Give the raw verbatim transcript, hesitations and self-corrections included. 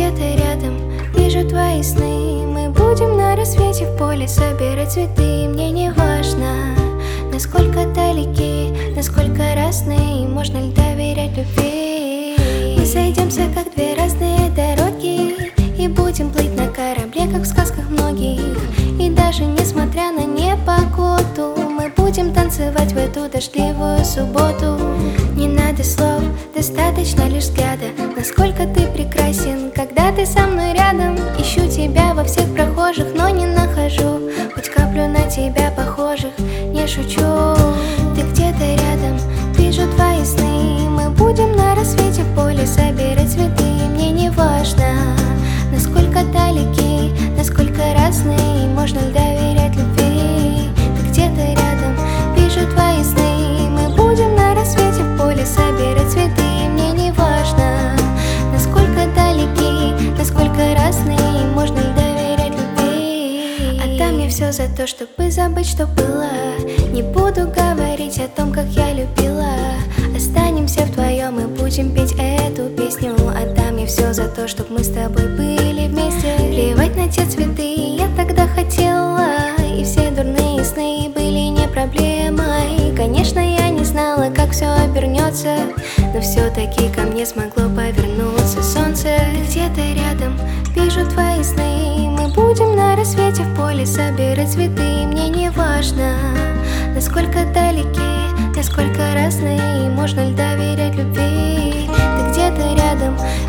где-то рядом, вижу твои сны. Мы будем на рассвете в поле собирать цветы. Мне не важно, насколько далеки, насколько разные, можно ли доверять любви. Мы сойдемся, как две разные дороги, и будем плыть на корабле, как в сказках многих. И даже несмотря на непогоду, мы будем танцевать в эту дождливую субботу. Не надо слов, достаточно лишь взгляда. Насколько ты прекрасен, когда ты со мной рядом. Ищу тебя во всех прохожих, но не нахожу хоть каплю на тебя похожих. Не шучу, ты где-то рядом, вижу твои сны. Мы будем на рассвете в поле собирать цветы. Мне не важно, насколько далеки, насколько разные, можно ли доверять любви. Ты где-то рядом, вижу твои сны. Мы будем на рассвете в поле собирать цветы. Мне не важно, насколько далеки, насколько разные, можно ли доверять любви. Отдам мне все за то, чтобы забыть, что было. Не буду говорить о том, как я любила. Останемся вдвоем и будем петь эту песню. Отдам мне все за то, чтобы мы с тобой были вместе. Плевать на те цветы, я тогда хотела, и все дурные сны были не проблемой. Конечно, я не знала, как все обернется, но все-таки ко мне смогло повернуться солнце. Ты где-то рядом, вижу твои сны. Мы будем на рассвете в поле собирать цветы. Мне не важно, насколько далеки, насколько разные, можно ли доверять любви. Ты где-то рядом,